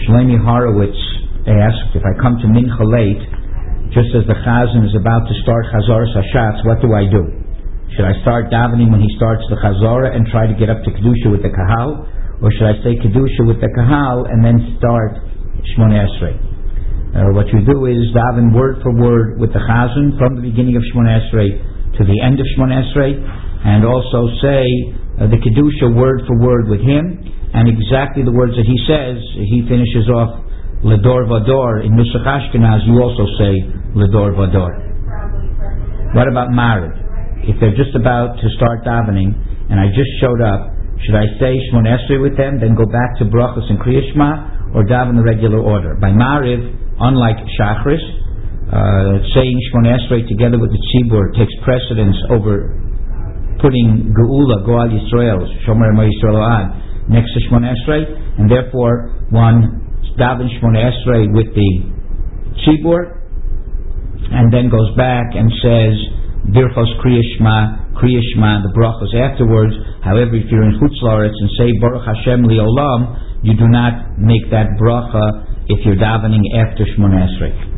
Shlomi Horowitz asked, if I come to Mincha late, just as the Chazan is about to start Chazoras Hashatz, what do I do? Should I start davening when he starts the Chazorah and try to get up to Kedusha with the Kahal? Or should I say Kedusha with the Kahal and then start Shmoneh Esrei? What you do is daven word for word with the Chazan from the beginning of Shmoneh Esrei to the end of Shmoneh Esrei, and also say the Kedusha word for word with him, and exactly the words that he says. He finishes off Ledor Vador. In Nusach Ashkenaz you also say Ledor Vador. What about Mariv? If they're just about to start davening and I just showed up, should I say Shmoneh Esrei with them, then go back to Brachos and Kriya Shema, or daven the regular order? By Mariv, unlike Shachris, saying Shmoneh Esrei together with the Tzibur takes precedence over putting Geula, Goal Yisrael, Shomer Mo Yisrael Ad, next to Shmoneh Esrei, and therefore one daven Shmoneh Esrei with the Tzibur, and then goes back and says Birchos Kriya Shema, the brachos afterwards. However, if you're in Chutz La'aretz and say Baruch Hashem Li'olam, you do not make that bracha if you're davening after Shmoneh Esrei.